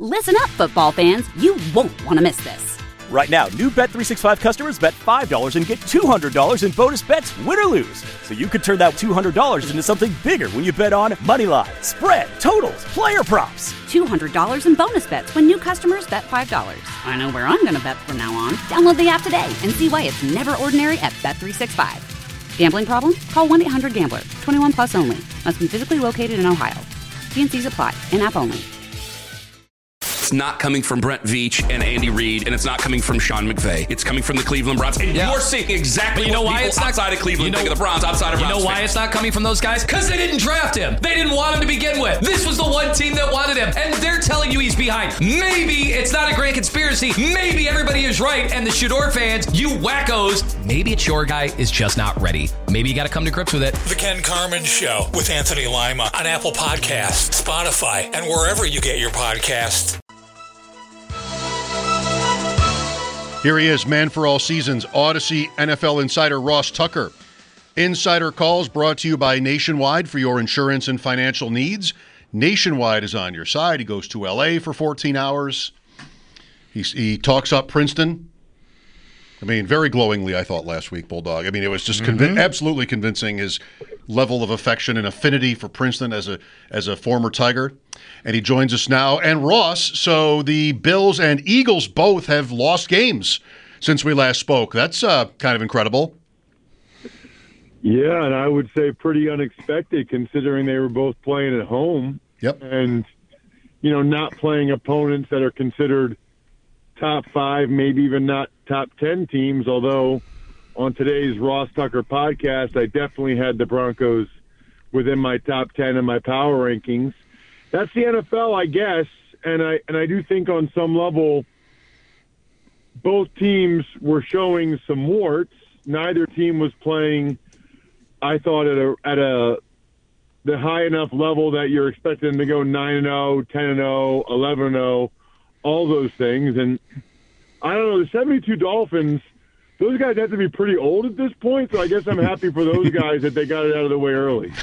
Listen up, football fans. You won't want to miss this. Right now, new Bet365 customers bet $5 and get $200 in bonus bets, win or lose. So you could turn that $200 into something bigger when you bet on money line, spread, totals, player props. $200 in bonus bets when new customers bet $5. I know where I'm going to bet from now on. Download the app today and see why it's never ordinary at Bet365. Gambling problem? Call 1-800-GAMBLER. 21 plus only. Must be physically located in Ohio. T&Cs apply. In-app only. It's not coming from Brent Veach and Andy Reid, and it's not coming from Sean McVay. It's coming from the Cleveland Browns. And you're seeing exactly what people outside of Cleveland think of the Browns, outside of Browns. You know why it's not coming from those guys? Because they didn't draft him. They didn't want him to begin with. This was the one team that wanted him, and they're telling you he's behind. Maybe it's not a grand conspiracy. Maybe everybody is right, and the Shador fans, you wackos, maybe it's your guy is just not ready. Maybe you got to come to grips with it. The Ken Carman Show with Anthony Lima on Apple Podcasts, Spotify, and wherever you get your podcasts. Here he is, man for all seasons, Odyssey NFL insider Ross Tucker. Insider calls brought to you by Nationwide for your insurance and financial needs. Nationwide is on your side. He goes to L.A. for 14 hours. He talks up Princeton. I mean, very glowingly, I thought, last week, Bulldog. I mean, it was just absolutely convincing, his level of affection and affinity for Princeton as a former Tiger. And he joins us now. And Ross, so the Bills and Eagles both have lost games since we last spoke. That's kind of incredible. Yeah, and I would say pretty unexpected considering they were both playing at home. Yep. And, not playing opponents that are considered top 5, maybe even not top 10 teams, although on today's Ross Tucker podcast, I definitely had the Broncos within my top 10 in my power rankings. That's the NFL, I guess, and I do think on some level both teams were showing some warts. Neither team was playing, I thought, at the high enough level that you're expecting them to go 9-0, 10-0, 11-0, all those things. And I don't know, the 72 Dolphins, those guys have to be pretty old at this point, so I guess I'm happy for those guys that they got it out of the way early.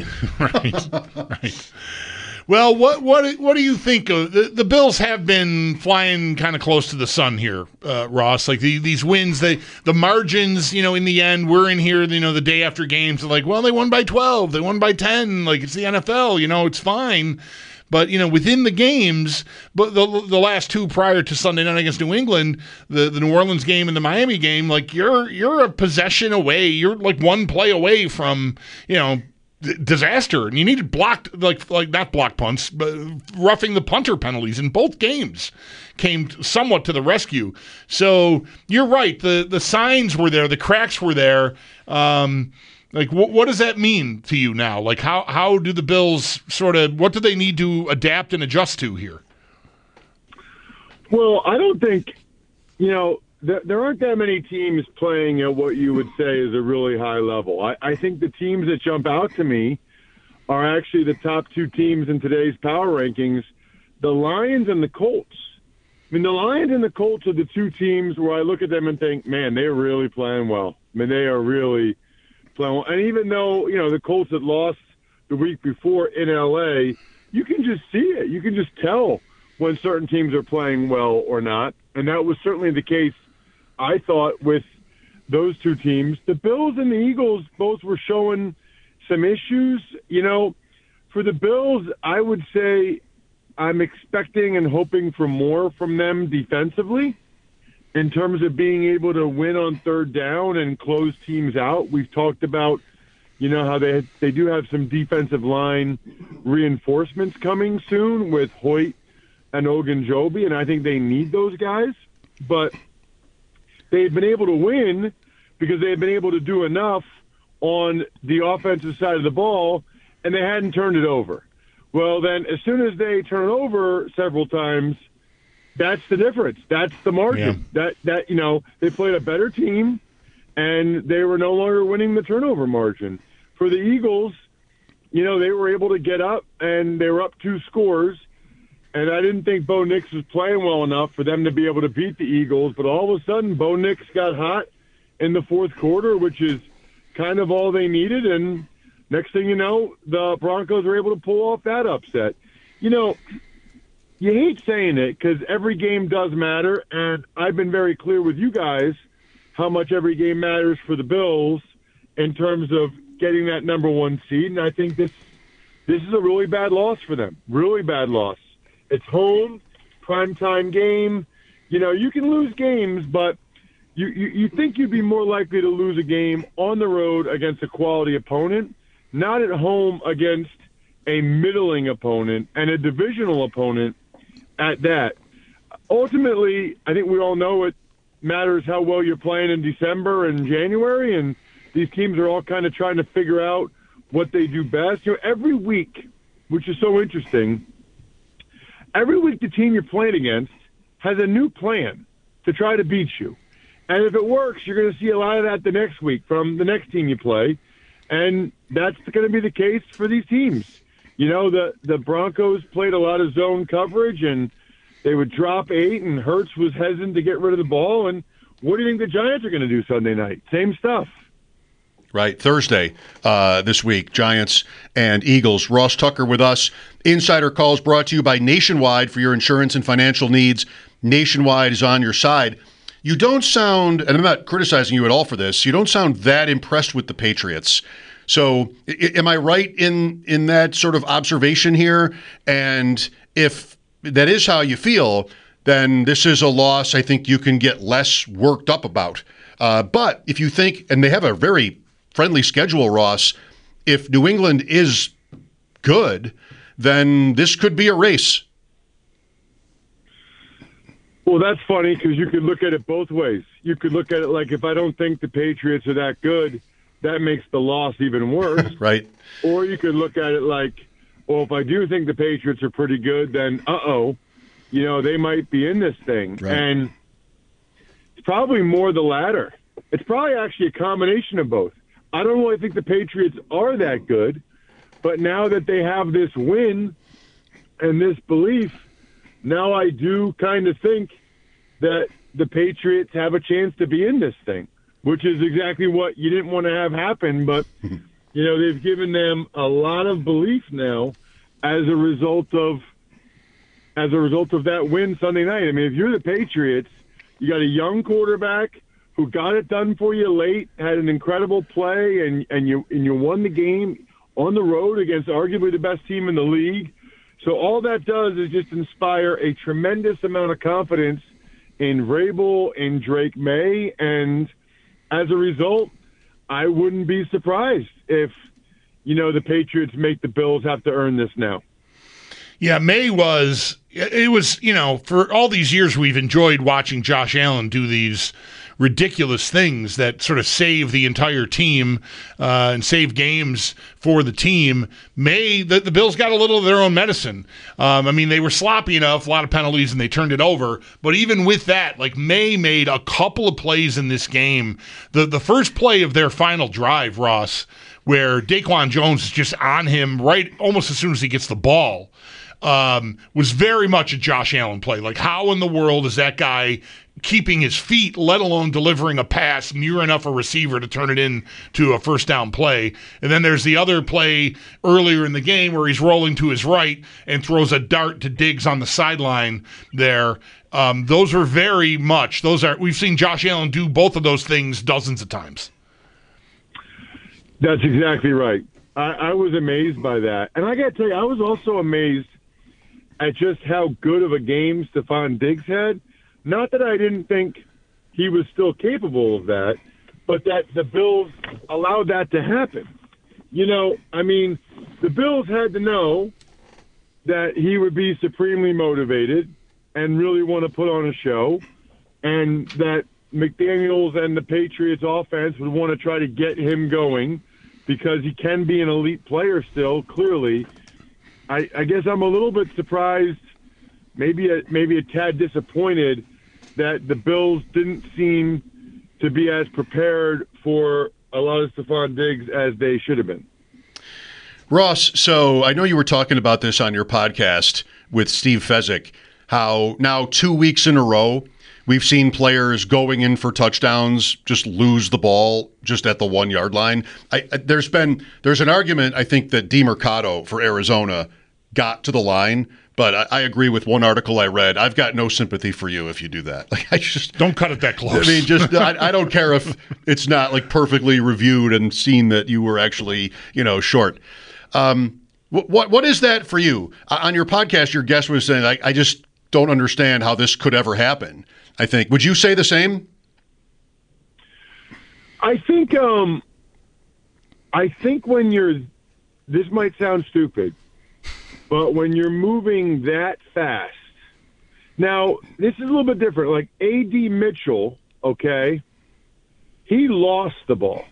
Right. Well, what do you think of the Bills? Have been flying kind of close to the sun here, Ross. Like these wins, the margins, in the end, we're in here, the day after games, they're like, well, they won by 12, they won by 10, like it's the NFL, it's fine. But, within the games, but the last two prior to Sunday night against New England, the New Orleans game and the Miami game, like you're a possession away, you're like one play away from, disaster, and you needed blocked, like not block punts, but roughing the punter penalties in both games came somewhat to the rescue. So you're right, the signs were there, the cracks were there. What does that mean to you now? Like how do the Bills what do they need to adapt and adjust to here? Well, I don't think, there aren't that many teams playing at what you would say is a really high level. I think the teams that jump out to me are actually the top two teams in today's power rankings, the Lions and the Colts. I mean, the Lions and the Colts are the two teams where I look at them and think, man, they're really playing well. I mean, they are really playing well. And even though, the Colts had lost the week before in L.A., you can just see it. You can just tell when certain teams are playing well or not. And that was certainly the case, I thought, with those two teams. The Bills and the Eagles both were showing some issues. For the Bills, I would say I'm expecting and hoping for more from them defensively in terms of being able to win on third down and close teams out. We've talked about, how they do have some defensive line reinforcements coming soon with Hoyt and Ogunjobi, and I think they need those guys. But they've been able to win because they've been able to do enough on the offensive side of the ball, and they hadn't turned it over. Well, then as soon as they turn it over several times, that's the difference. That's the margin. Yeah. That they played a better team, and they were no longer winning the turnover margin. For the Eagles, they were able to get up, and they were up 2 scores. And I didn't think Bo Nix was playing well enough for them to be able to beat the Eagles. But all of a sudden, Bo Nix got hot in the fourth quarter, which is kind of all they needed. And next thing you know, the Broncos were able to pull off that upset. You you hate saying it because every game does matter, and I've been very clear with you guys how much every game matters for the Bills in terms of getting that number 1 seed, and I think this is a really bad loss for them. Really bad loss. It's home, primetime game. You know, you can lose games, but you think you'd be more likely to lose a game on the road against a quality opponent, not at home against a middling opponent and a divisional opponent at that. Ultimately, I think we all know it matters how well you're playing in December and January, and these teams are all kind of trying to figure out what they do best. You know, every week, which is so interesting, every week the team you're playing against has a new plan to try to beat you. And if it works, you're going to see a lot of that the next week from the next team you play. And that's going to be the case for these teams. You know, the Broncos played a lot of zone coverage, and they would drop 8, and Hurts was hesitant to get rid of the ball. And what do you think the Giants are going to do Sunday night? Same stuff. Right, Thursday this week, Giants and Eagles. Ross Tucker with us. Insider Calls brought to you by Nationwide for your insurance and financial needs. Nationwide is on your side. You don't sound, and I'm not criticizing you at all for this, you don't sound that impressed with the Patriots. So am I right in that sort of observation here? And if that is how you feel, then this is a loss I think you can get less worked up about. But if you think, and they have a very friendly schedule, Ross, if New England is good, then this could be a race. Well, that's funny because you could look at it both ways. You could look at it like, if I don't think the Patriots are that good, that makes the loss even worse. Right. Or you could look at it like, well, if I do think the Patriots are pretty good, then, you know, they might be in this thing. Right. And it's probably more the latter. It's probably actually a combination of both. I don't really think the Patriots are that good, but now that they have this win and this belief, now I do kind of think that the Patriots have a chance to be in this thing, which is exactly what you didn't want to have happen. But, you know, they've given them a lot of belief now as a result of that win Sunday night. I mean, if you're the Patriots, you got a young quarterback who got it done for you late, had an incredible play, and you won the game on the road against arguably the best team in the league. So all that does is just inspire a tremendous amount of confidence in Vrabel and Drake May, and as a result, I wouldn't be surprised if, you know, the Patriots make the Bills have to earn this now. Yeah, May was, you know, for all these years we've enjoyed watching Josh Allen do these ridiculous things that sort of save the entire team and save games for the team. May, the Bills got a little of their own medicine. I mean, they were sloppy enough, a lot of penalties, and they turned it over. But even with that, like, May made a couple of plays in this game. The first play of their final drive, Ross, where Daquan Jones is just on him right almost as soon as he gets the ball, was very much a Josh Allen play. Like, how in the world is that guy keeping his feet, let alone delivering a pass near enough a receiver to turn it into a first down play? And then there's the other play earlier in the game where he's rolling to his right and throws a dart to Diggs on the sideline there. Those are very much, we've seen Josh Allen do both of those things dozens of times. That's exactly right. I was amazed by that. And I got to tell you, I was also amazed at just how good of a game Stephon Diggs had. Not that I didn't think he was still capable of that, but that the Bills allowed that to happen. You know, I mean, the Bills had to know that he would be supremely motivated and really want to put on a show, and that McDaniels and the Patriots offense would want to try to get him going because he can be an elite player still, clearly. I guess I'm a little bit surprised, maybe a tad disappointed that the Bills didn't seem to be as prepared for a lot of Stephon Diggs as they should have been. Ross, so I know you were talking about this on your podcast with Steve Fezzik, how now 2 weeks in a row we've seen players going in for touchdowns just lose the ball just at the 1 yard line. There's an argument, I think, that DeMercado for Arizona got to the line, But I agree with one article I read. I've got no sympathy for you if you do that. Like, I just don't cut it that close. I mean, just I don't care if it's not like perfectly reviewed and seen that you were actually, short. What is that for you? On your podcast, your guest was saying, I just don't understand how this could ever happen. I think. Would you say the same? I think when this might sound stupid, but when you're moving that fast, now this is a little bit different. Like A.D. Mitchell, okay, he lost the ball.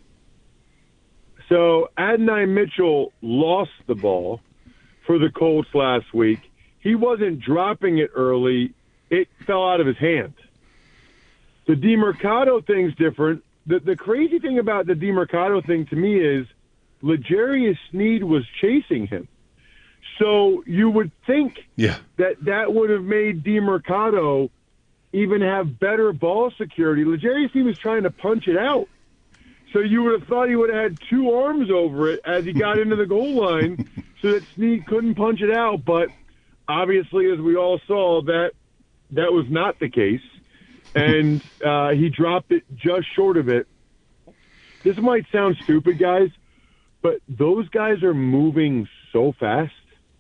So Adonai Mitchell lost the ball for the Colts last week. He wasn't dropping it early. It fell out of his hand. The DeMercado thing's different. The crazy thing about the DeMercado thing to me is L'Jarius Sneed was chasing him. So you would think that would have made DeMercado even have better ball security. L'Jarius Sneed was trying to punch it out. So you would have thought he would have had two arms over it as he got into the goal line so that Sneed couldn't punch it out. But obviously, as we all saw, that was not the case. And he dropped it just short of it. This might sound stupid, guys, but those guys are moving so fast,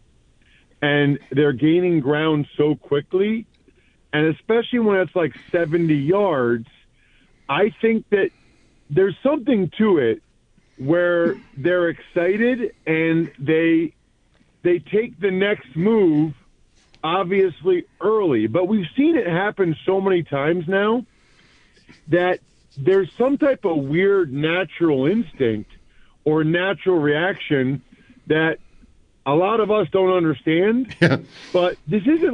and they're gaining ground so quickly, and especially when it's like 70 yards, I think that there's something to it where they're excited and they take the next move obviously early, but we've seen it happen so many times now that there's some type of weird natural instinct or natural reaction that a lot of us don't understand. But this isn't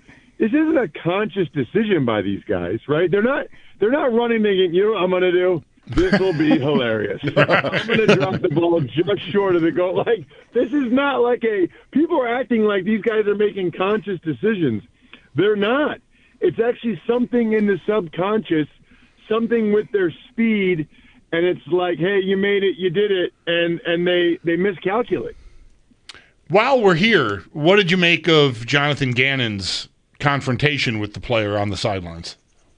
a conscious decision by these guys, right? They're not running thinking, you know what I'm going to do? This will be hilarious. I'm going to drop the ball just short of the goal. Like, this is not like people are acting like these guys are making conscious decisions. They're not. It's actually something in the subconscious, something with their speed, and it's like, hey, you made it, you did it, and they miscalculate. While we're here, what did you make of Jonathan Gannon's confrontation with the player on the sidelines?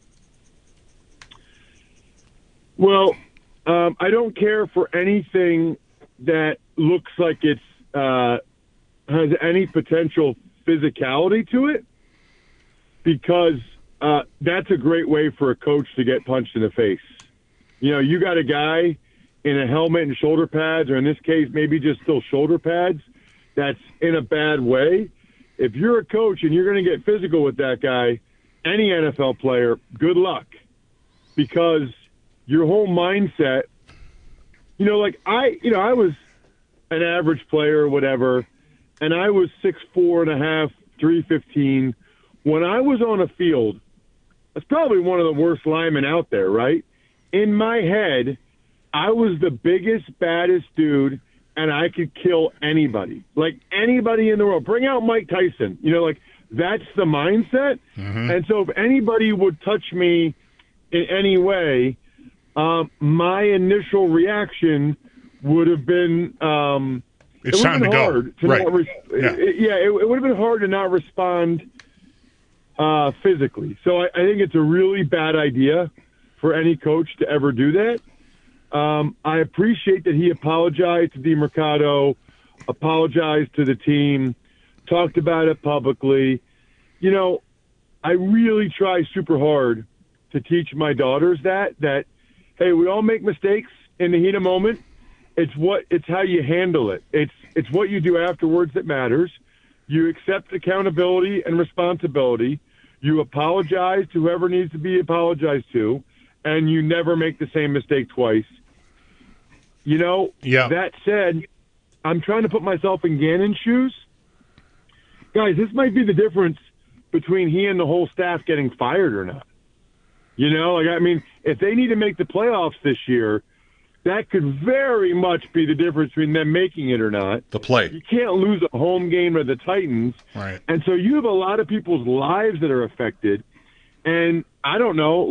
Well, I don't care for anything that looks like it's has any potential physicality to it, because that's a great way for a coach to get punched in the face. You know, you got a guy in a helmet and shoulder pads, or in this case, maybe just still shoulder pads, that's in a bad way. If you're a coach and you're going to get physical with that guy, any NFL player, good luck, because your whole mindset, I was an average player or whatever, and I was 6'4.5", 315. When I was on a field, that's probably one of the worst linemen out there, right? In my head, I was the biggest, baddest dude, and I could kill anybody. Like anybody in the world. Bring out Mike Tyson. That's the mindset. Mm-hmm. And so if anybody would touch me in any way, my initial reaction would have been it's time to go. Right. It would have been hard to not respond physically. So I think it's a really bad idea for any coach to ever do that. I appreciate that he apologized to DeMercado, apologized to the team, talked about it publicly. I really try super hard to teach my daughters that hey, we all make mistakes in the heat of moment. It's how you handle it. It's what you do afterwards that matters. You accept accountability and responsibility. You apologize to whoever needs to be apologized to, and you never make the same mistake twice. That said, I'm trying to put myself in Gannon's shoes. Guys, this might be the difference between he and the whole staff getting fired or not. If they need to make the playoffs this year, that could very much be the difference between them making it or not. The play. You can't lose a home game to the Titans. Right. And so you have a lot of people's lives that are affected. And I don't know,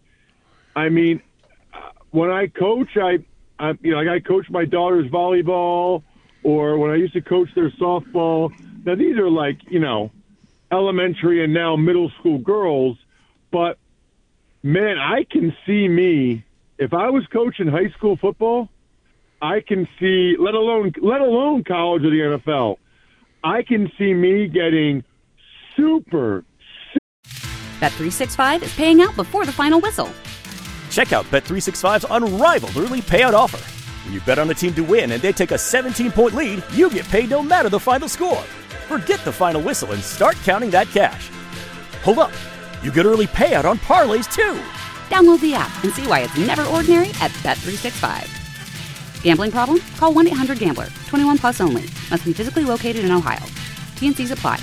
when I coach, I coach my daughter's volleyball, or when I used to coach their softball. Now, these are elementary and now middle school girls. But, man, I can see me, if I was coaching high school football, I can see, let alone college or the NFL, I can see me getting super. Bet365 is paying out before the final whistle. Check out Bet365's unrivaled early payout offer. When you bet on a team to win and they take a 17-point lead, you get paid no matter the final score. Forget the final whistle and start counting that cash. Hold up. You get early payout on parlays, too. Download the app and see why it's never ordinary at Bet365. Gambling problem? Call 1-800-GAMBLER. 21 plus only. Must be physically located in Ohio. T&Cs apply.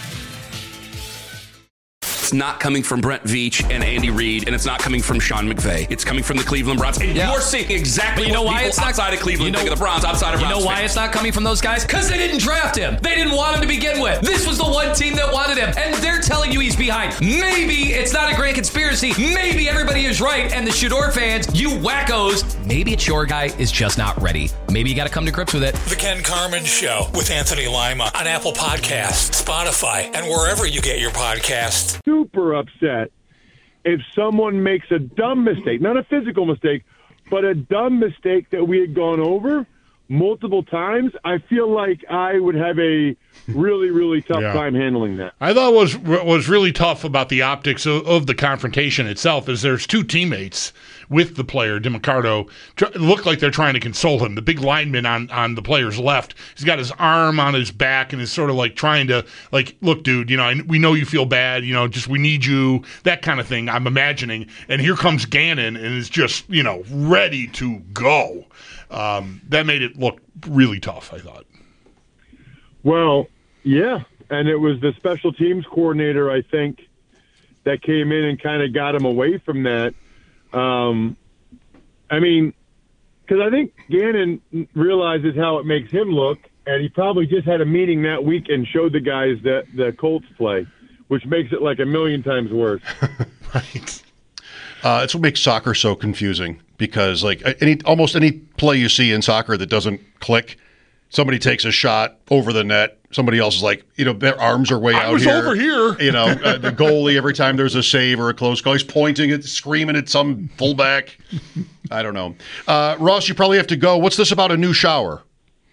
It's not coming from Brent Veach and Andy Reid, and it's not coming from Sean McVay. It's coming from the Cleveland Browns. And you're seeing exactly what people outside of Cleveland think of the Browns, outside of Browns. You know why fans. it's not coming from those guys? Because they didn't draft him. They didn't want him to begin with. This was the one team that wanted him, and they're telling you he's behind. Maybe it's not a grand conspiracy. Maybe everybody is right, and the Shador fans, you wackos, maybe it's your guy is just not ready. Maybe you got to come to grips with it. The Ken Carman Show with Anthony Lima on Apple Podcasts, Spotify, and wherever you get your podcasts. Super upset if someone makes a dumb mistake, not a physical mistake, but a dumb mistake that we had gone over multiple times. I feel like I would have a really, really tough time handling that. I thought was really tough about the optics of the confrontation itself is there's two teammates with the player, DeMarcado, look like they're trying to console him. The big lineman on the player's left, he's got his arm on his back and is sort of like trying to, like, look, dude, we know you feel bad, just we need you, that kind of thing, I'm imagining. And here comes Gannon and is just, ready to go. That made it look really tough, I thought. Well, yeah, and it was the special teams coordinator, I think, that came in and kind of got him away from that. Because I think Gannon realizes how it makes him look, and he probably just had a meeting that week and showed the guys the Colts play, which makes it like a million times worse. Right. It's what makes soccer so confusing because, like, almost any play you see in soccer that doesn't click, somebody takes a shot over the net. Somebody else is like, their arms are way out here. I was over here. The goalie, every time there's a save or a close call, he's pointing screaming at some fullback. I don't know. Ross, you probably have to go. What's this about a new shower?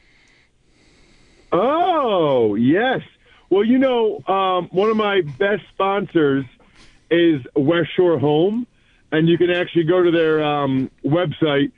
Oh, yes. Well, one of my best sponsors is West Shore Home, and you can actually go to their website,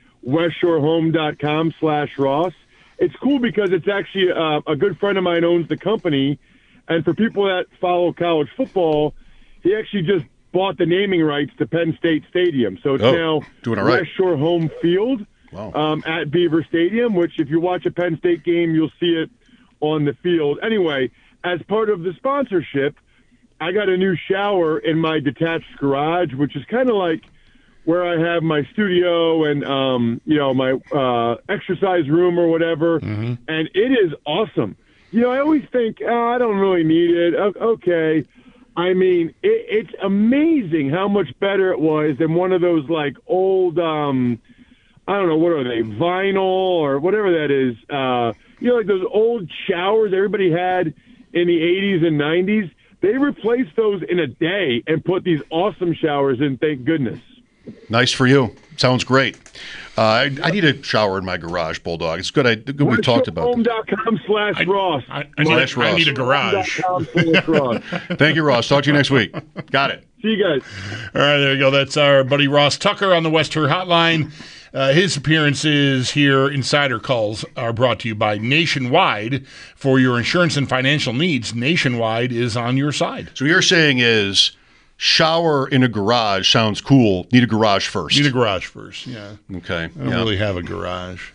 westshorehome.com/Ross. It's cool because it's actually a good friend of mine owns the company, and for people that follow college football, he actually just bought the naming rights to Penn State Stadium. So it's now doing it right. West Shore Home Field at Beaver Stadium, which if you watch a Penn State game, you'll see it on the field. Anyway, as part of the sponsorship, I got a new shower in my detached garage, which is kind of like where I have my studio and, my exercise room or whatever. Mm-hmm. And it is awesome. I always think, I don't really need it. Okay. I mean, it's amazing how much better it was than one of those, like, old, I don't know, what are they, vinyl or whatever that is. Like those old showers everybody had in the 80s and 90s. They replaced those in a day and put these awesome showers in, thank goodness. Nice for you. Sounds great. I need a shower in my garage, Bulldog. It's good. We've talked about it. Home.com/Ross. I need a garage. Thank you, Ross. Talk to you next week. Got it. See you guys. All right, there you go. That's our buddy Ross Tucker on the West Her Hotline. His appearances here, Insider Calls, are brought to you by Nationwide. For your insurance and financial needs, Nationwide is on your side. So what you're saying is shower in a garage sounds cool. Need a garage first. Need a garage first, yeah. Okay. I don't really have a garage.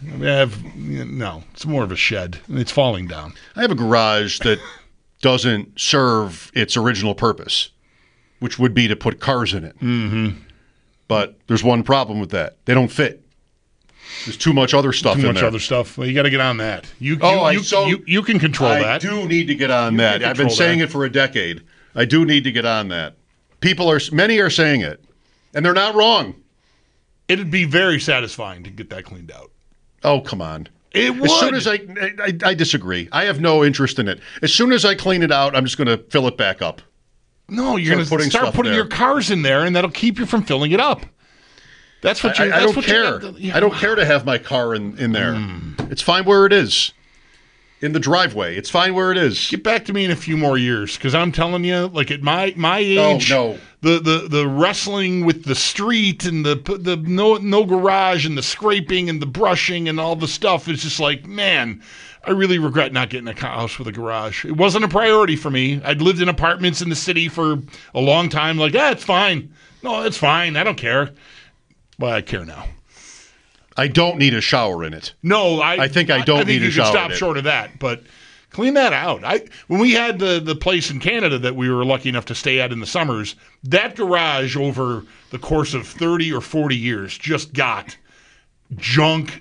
It's more of a shed. It's falling down. I have a garage that doesn't serve its original purpose, which would be to put cars in it. Mm-hmm. But there's one problem with that. They don't fit. There's too much other stuff in there. Too much other stuff. Well, you got to get on that. You can control that. I do need to get on that. I've been saying it for a decade. I do need to get on that. Many are saying it, and they're not wrong. It'd be very satisfying to get that cleaned out. Oh, come on. It would. As soon as I disagree. I have no interest in it. As soon as I clean it out, I'm just going to fill it back up. No, you're going to start putting your cars in there, and that'll keep you from filling it up. That's what you. I don't care. I don't care to have my car in there. It's fine where it is. In the driveway. It's fine where it is. Get back to me in a few more years, because I'm telling you, like at my age, the wrestling with the street and the no garage and the scraping and the brushing and all the stuff is just like, man, I really regret not getting a house with a garage. It wasn't a priority for me. I'd lived in apartments in the city for a long time. Like, it's fine. No, it's fine. I don't care. But I care now. I don't need a shower in it. No, I think I don't need a shower. You can stop short of that, but clean that out. When we had the place in Canada that we were lucky enough to stay at in the summers, that garage over the course of 30 or 40 years just got junk.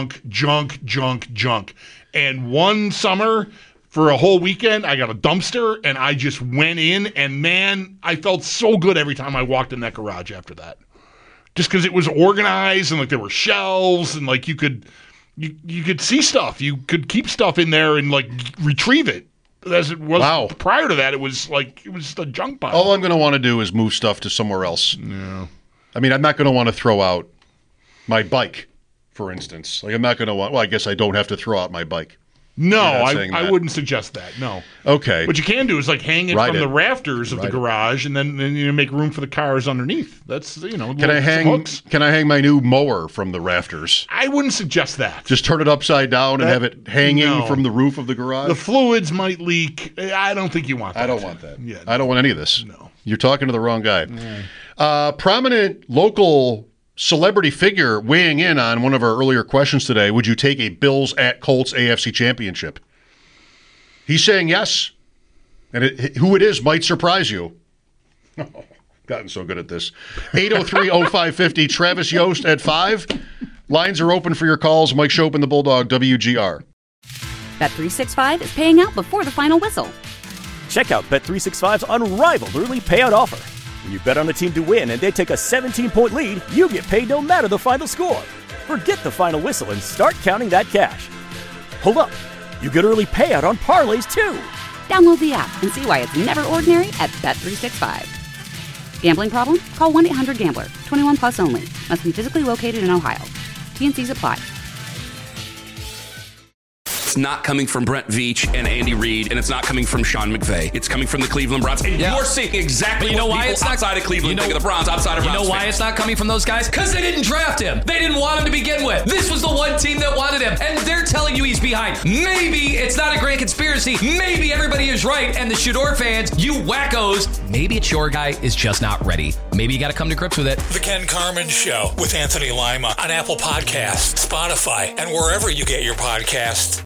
And one summer, for a whole weekend, I got a dumpster, and I just went in, and man, I felt so good every time I walked in that garage after that. Just because it was organized and like there were shelves and like you could see stuff. You could keep stuff in there and like retrieve it. As it was prior to that, it was the junk pile. All I'm going to want to do is move stuff to somewhere else. Yeah. I mean, I'm not going to want to throw out my bike, for instance. Like I'm not going to want. Well, I guess I don't have to throw out my bike. No, I wouldn't suggest that. No. Okay. What you can do is like hang it from the rafters of the garage, and then make room for the cars underneath. That's Can I hang my new mower from the rafters? I wouldn't suggest that. Just turn it upside down and have it hanging from the roof of the garage. The fluids might leak. I don't think you want that. I don't want that. Yeah. I don't want any of this. No. You're talking to the wrong guy. Prominent local celebrity figure weighing in on one of our earlier questions today. Would you take a Bills at Colts AFC championship? He's saying yes. And who it is might surprise you. Oh, gotten so good at this. 803-0550, Travis Yost at 5. Lines are open for your calls. Mike Schopen, the Bulldog, WGR. Bet365 is paying out before the final whistle. Check out Bet365's unrivaled early payout offer. When you bet on a team to win and they take a 17-point lead, you get paid no matter the final score. Forget the final whistle and start counting that cash. Hold up. You get early payout on parlays, too. Download the app and see why it's never ordinary at Bet365. Gambling problem? Call 1-800-GAMBLER. 21 plus only. Must be physically located in Ohio. T&Cs apply. It's not coming from Brent Veach and Andy Reid, and it's not coming from Sean McVay. It's coming from the Cleveland Browns. And you're seeing exactly why it's not outside of Cleveland. Think of the Browns outside of Browns. You know why it's not coming from those guys? Because they didn't draft him. They didn't want him to begin with. This was the one team that wanted him, and they're telling you he's behind. Maybe it's not a grand conspiracy. Maybe everybody is right, and the Shador fans, you wackos, maybe it's your guy is just not ready. Maybe you got to come to grips with it. The Ken Carman Show with Anthony Lima on Apple Podcasts, Spotify, and wherever you get your podcasts.